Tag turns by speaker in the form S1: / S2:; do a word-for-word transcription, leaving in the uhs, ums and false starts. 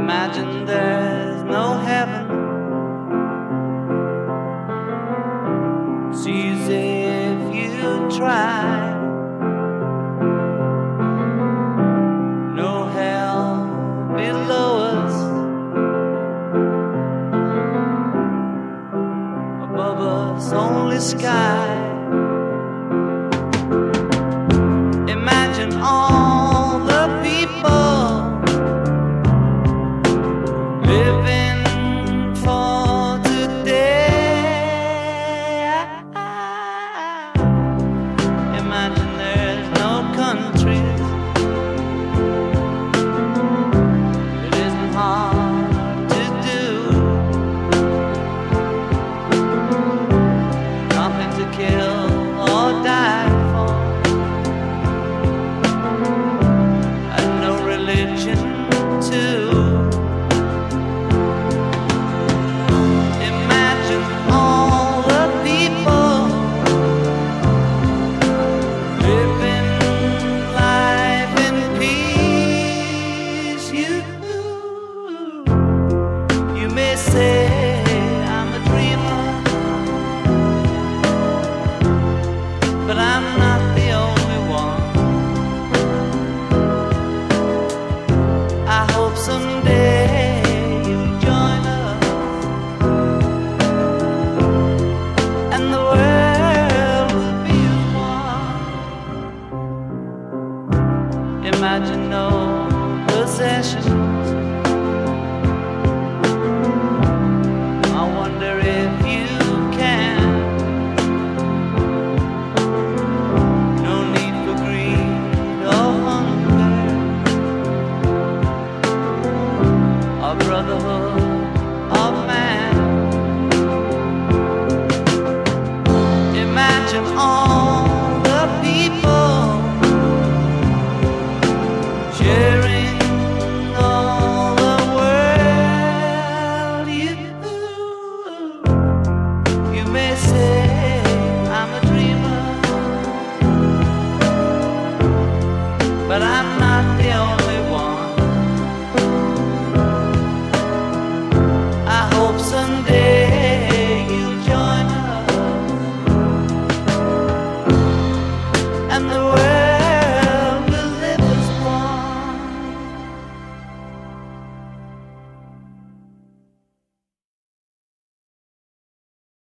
S1: Imagine there's no heaven. It's easy if you try. No hell below us, above us only sky. Imagine all the people living for today. Imagine there's no countries. It isn't hard to do. Nothing to kill or die for, and no religion too. Imagine all the people living life in peace. You, you may say I'm a dreamer, but I'm not the only one. I hope someday you'll join us, and the world will be as one. Imagine no possessions. I wonder if you can. No need for greed or hunger, our brotherhood